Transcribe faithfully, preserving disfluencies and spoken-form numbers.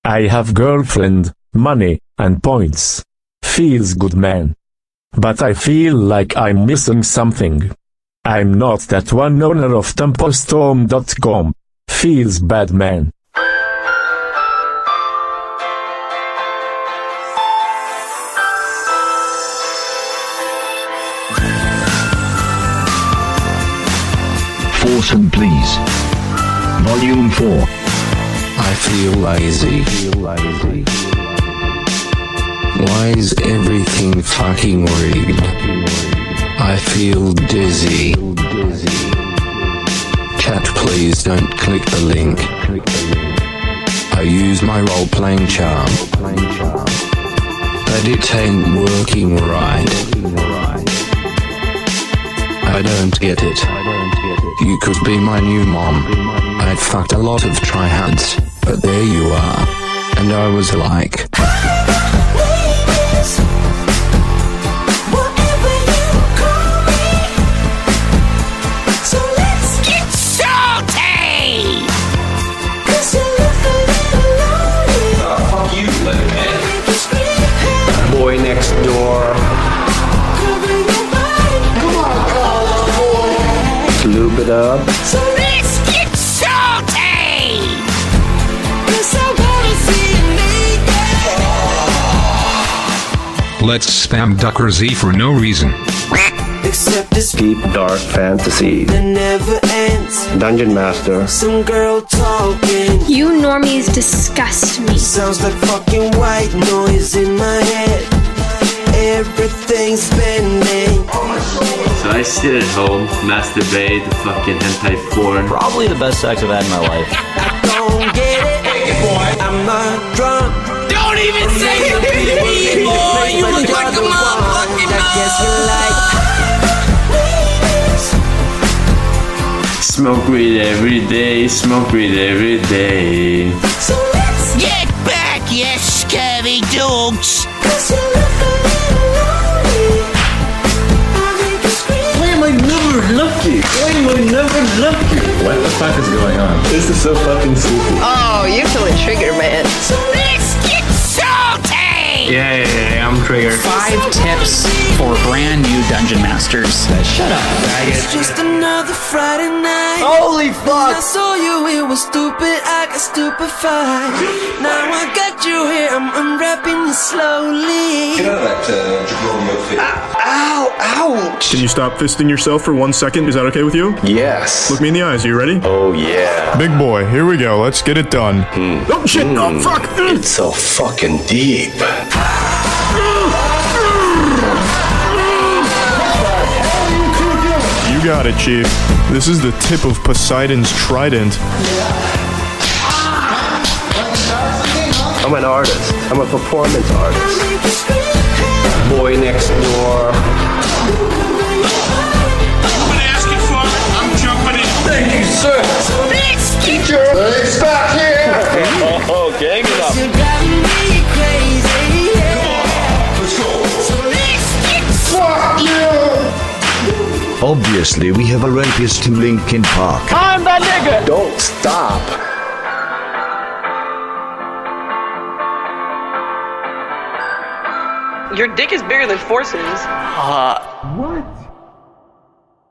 I have girlfriend, money, and points. Feels good, man. But I feel like I'm missing something. I'm not that one owner of tempo storm dot com. Feels bad, man. Foursome, please. Volume four. I feel lazy. Why is everything fucking rigged? I feel dizzy. Chat, please don't click the link. I use my role-playing charm, but it ain't working right. I don't get it. You could be my new mom. I'd fucked a lot of triads, but there you are. And I was like, Boy next door. Come on, college boy. Lube it up. So let's get salty. 'Cause I wanna see you naked. Let's spam Ducker Z for no reason. Except this deep dark fantasy that never ends. Dungeon Master. Some girl talking. You normies disgust me. Sounds like fucking white noise in my head. Everything's spinning. So I sit at home, masturbate, fucking hentai porn. Probably the best sex I've had in my life. I don't get it. Hey, boy, I'm not drunk. Don't even say it, boy. You look like a motherfucking I guess you like. Smoke weed every day, smoke weed every day. So let's get back, you scurvy dogs. Why am I never lucky? Why am I never lucky? What the fuck is going on? This is so fucking stupid. Oh, you feel a trigger, man. So let's get salty. Yeah, yeah, yeah, I'm triggered. Five tips for brand new Dungeon Masters. Shut up, faggot. It's just another Friday night. Holy fuck! When I saw you, it was stupid, I got stupefied. Now I got you here, I'm unwrapping you slowly. Get out of that uh, Jabroni outfit. Ow, ouch! Can you stop fisting yourself for one second? Is that okay with you? Yes. Look me in the eyes, are you ready? Oh yeah. Big boy, here we go, let's get it done. Hmm. Oh shit, mm. oh fuck! It's so fucking deep. You got it, Chief. This is the tip of Poseidon's trident. I'm an artist. I'm a performance artist. Boy next door. I'm gonna ask you for it. I'm jumping in. Thank you, sir. Let's get your legs back here. Oh, oh, gang it up. You got me crazy. Let's go. So let's get Fuck you. Obviously, we have a rapist in Linkin Park. I'm that nigga. Don't stop. Your dick is bigger than Force's. Uh, What?